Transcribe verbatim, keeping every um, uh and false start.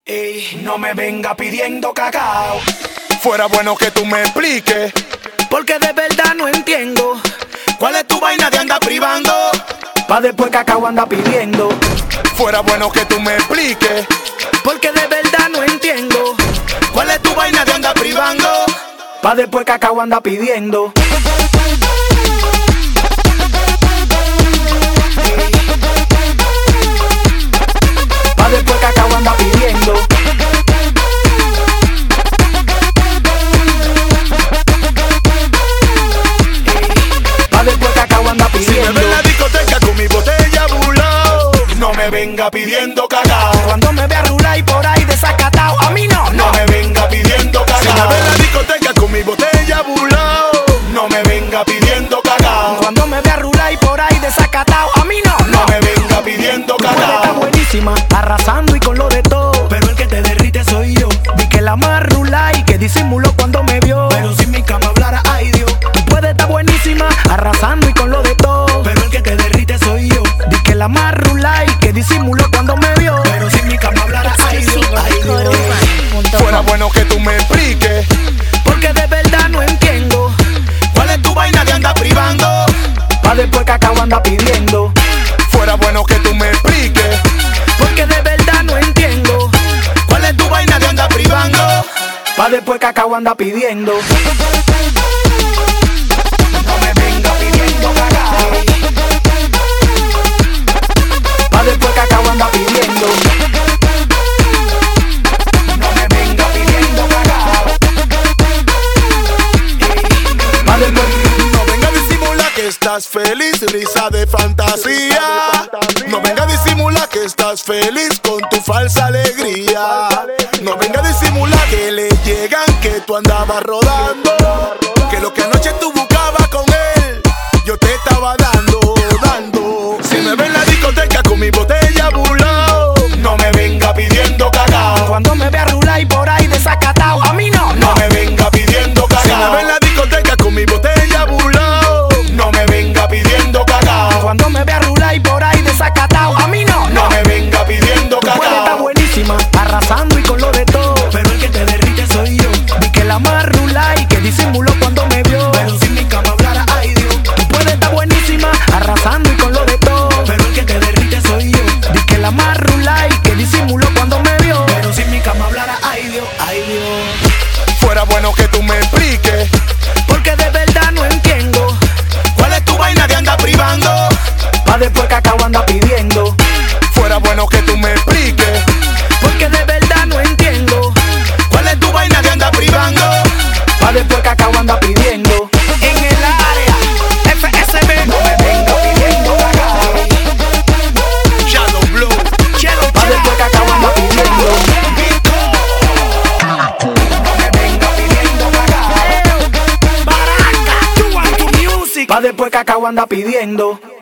Ey, no me venga pidiendo cacao. Fuera bueno que tú me expliques, porque de verdad no entiendo ¿cuál es tu vaina de andar privando? pa' después cacao anda pidiendo. Fuera bueno que tú me expliques, porque de verdad no entiendo ¿cuál es tu vaina de andar privando? pa' después cacao anda pidiendo. Pa' después cacao anda pidiendo. Pa' después cacao anda Si me pidiendo. ve en la discoteca con mi botella burlao, no me venga pidiendo cacao. Cuando me vea rular y por ahí desacatao, a mí no, No no. me venga pidiendo Si cacao. me ve en la discoteca con mi botella burlao, no me venga pidiendo cacao. Cuando me vea rular y por ahí desacatao, a mí no, No no. me venga pidiendo Puede estar cacao. buenísima, arrasando y con lo de todo, pero el que te derrite soy yo. Vi que la más rula y que disimuló cuando me vio, pero si mi cama hablara, ay Dios. Puede estar buenísima, arrasando y con lo de todo, pero el que te derrite soy yo. Vi que la más rula y que disimuló cuando me vio, pero si mi cama hablara, ay Dios, ay Dios. Fuera bueno que tú me expliques, Porque de verdad no entiendo ¿cuál es tu vaina de andar privando? pa' después cacao anda pidiendo. Fuera bueno que tú me expliques, Porque de verdad no entiendo ¿cuál es tu vaina de andar privando? pa' después cacao anda pidiendo. No me venga pidiendo cacao. Pa' después cacao anda pidiendo. No me venga pidiendo cacao. Pa' después. No venga a disimular que estás feliz, risa de fantasía. No venga a disimular que estás feliz con tu falsa alegría. No venga a disimular que le llegan que tú andabas rodando, que lo que anoche tú buscabas con él, yo te estaba dando, dando. Si me ve en la discoteca con mi botella burlao, no me venga pidiendo cacao. Cuando me vea rular y por ahí desacatao, a mí no, no. No me venga pidiendo cacao. Si me ve en la discoteca con mi botella burlao, no me venga pidiendo cacao. Cuando me vea rular y por ahí desacatao, a mí no, No no. me venga pidiendo Puede estar cacao. buenísima, arrasando y con lo de todo, pero el que te derrite soy yo. Vi que la más rula y que disimuló cuando me vio, pero si mi cama hablara, ay Dios. Puede estar buenísima, arrasando y con lo de todo, pero el que te derrite soy yo. Vi que la más rula y que disimuló cuando me vio, pero si mi cama hablara, ay Dios, ay Dios. Fuera bueno que tú me expliques, Porque de verdad no entiendo ¿cuál es tu vaina de andar privando? pa' después cacao anda pidiendo. Fuera bueno que tú me expliques, Porque de verdad no entiendo ¿cuál es tu vaina de andar privando? pa' después cacao anda pidiendo. En el área F S B, No me venga pidiendo cacao. Shadow Blue, Chelo, pa' después cacao anda pidiendo. no me venga pidiendo cacao. Baraka, you want to music, pa' después cacao anda pidiendo.